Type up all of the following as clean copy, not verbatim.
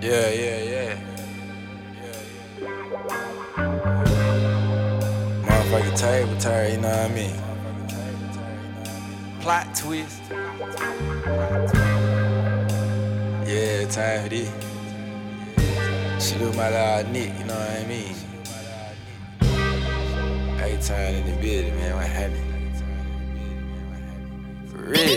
Yeah. Motherfucking table turn, you know what I mean? Plot twist. Yeah, time for this. She do my little Nick, you know what I mean? Every time in the building, man, what happened? For real.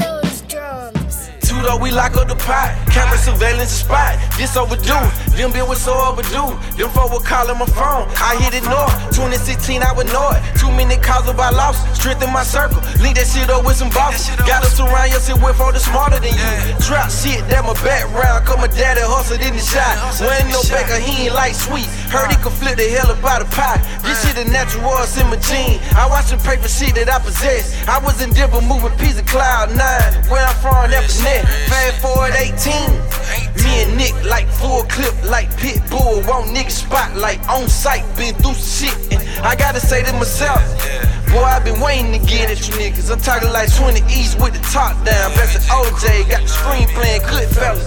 Tudo, we lock up the pot. Camera surveillance spot. This overdue. Them bill was so overdue. Them folk were calling my phone. I hit it north. 2016, I would know it. Too many calls about loss. Strengthen my circle. Link that shit up with some bosses. Got us around your shit with all the smarter than you. Trap shit, that my background. Cause my daddy hustled in the shot. Wasn't no baker, he ain't like sweet. Heard he could flip the hell up out of pie. This shit a natural, it's in my gene. I watch the paper shit that I possess. I was in Denver moving piece of cloud 9. Where I'm from, that was net. Fast forward 18. Me and Nick like full clip like Pitbull. Want niggas spotlight on site. Been through some shit and I gotta say to myself, boy, I been waiting to get at you niggas. I'm talking like 20 East with the top down. Blessed OJ, got the screen playing Goodfellas.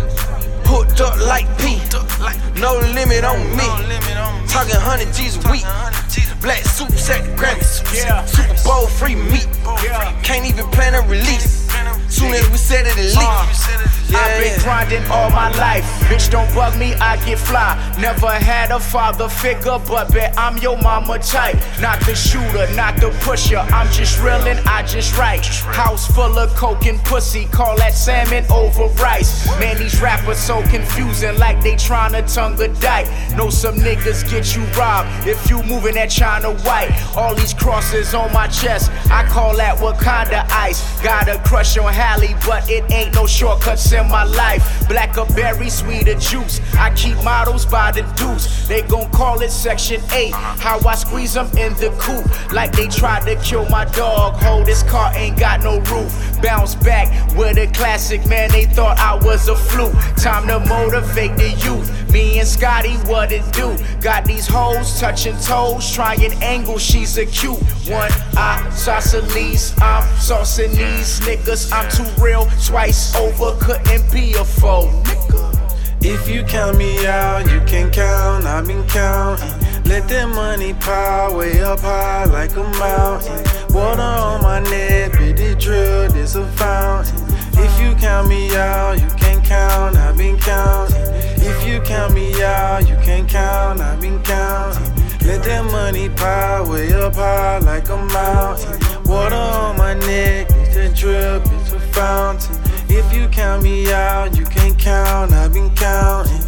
Hooked up like P. No limit on me. Talking 100 G's a week. Black suits at the Grammys. Super Bowl free meat. Can't even plan a release. Soon as we said it, it leaked. I've been grinding all my life. Bitch, don't bug me, I get fly. Never had a father figure, but bet I'm your mama type. Not the shooter, not the pusher. I'm just real and I just write. House full of coke and pussy. Call that salmon over rice. Man, these rappers so confusing, like they tryna tongue a dike. Know some niggas get you robbed if you moving that China white. All these crosses on my chest, I call that Wakanda ice. Got a crush on Halle, but it ain't no shortcuts in my life. Blackberry, sweeter juice. I keep models by the deuce. They gon' call it Section 8. How I squeeze them in the coupe, like they tried to kill my dog. Ho, this car ain't got no roof. Bounce back with a classic, man. They thought I was a fluke. Time to motivate the youth. Me and Scotty, what it do? Got these hoes touching toes, trying angle. She's a cute one. I Sausalese, I'm saucing these niggas. I'm too real, twice over, couldn't be a foe, nigga. If you count me out, you can count, I've been counting. Let that money pile way up high like a mountain. Water on my neck, bitty drill, there's a fountain. If you count me out, you can count, I've been counting. If you count me out, you can count, I've been counting. Let that money pile way up high like a mountain. Water on my neck, it's a drip, it's a fountain. If you count me out, you can count, I've been counting.